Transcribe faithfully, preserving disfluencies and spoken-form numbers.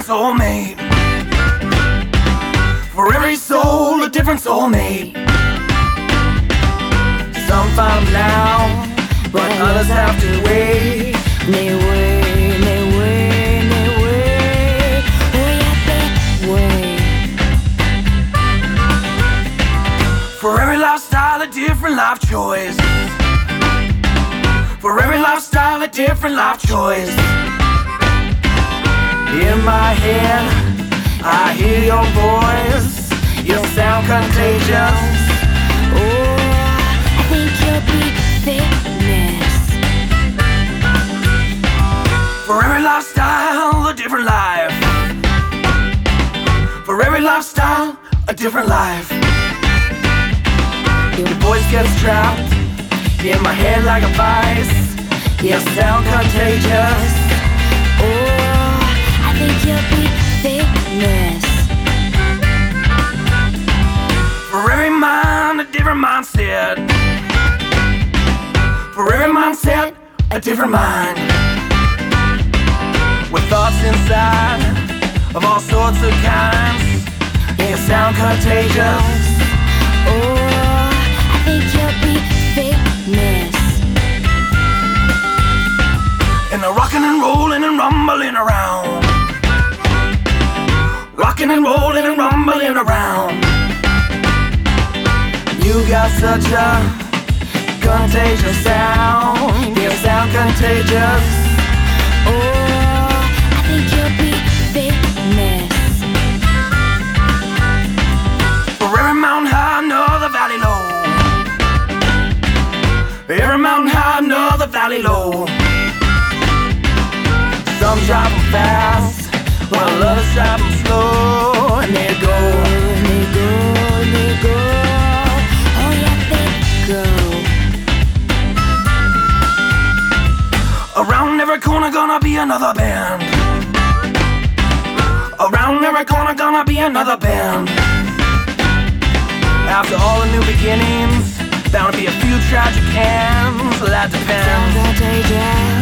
soulmate. For every soul, a different soulmate. Some find them now, but others have to wait. They wait, they wait, they wait. Oh yeah, they wait. For every lifestyle, a different life choice. For every lifestyle, a different life choice. In my head, I hear your voice. You sound contagious. Oh, I think you'll be famous. For every lifestyle, a different life. For every lifestyle, a different life. Your voice gets trapped in my head like a vice. You sound contagious. Oh, I think you'll be famous. For every mind, a different mindset. For every mindset, a different mind. With thoughts inside of all sorts of kinds. You sound contagious. Oh, I think you'll be famous. And they're rocking and rolling and rumbling around. Rocking and rolling and rumbling around. You got such a contagious sound. You sound contagious. Oh, I think you'll be famous. For every mountain high, another valley low. Every mountain high, another valley low. Some drive them fast, while others drive them slow. And they go, And they go, and they go. Oh yeah, they go. around every corner gonna be another band. Around every corner gonna be another band. After all the new beginnings, bound to be a few tragic ends. That depends. Sound contagious.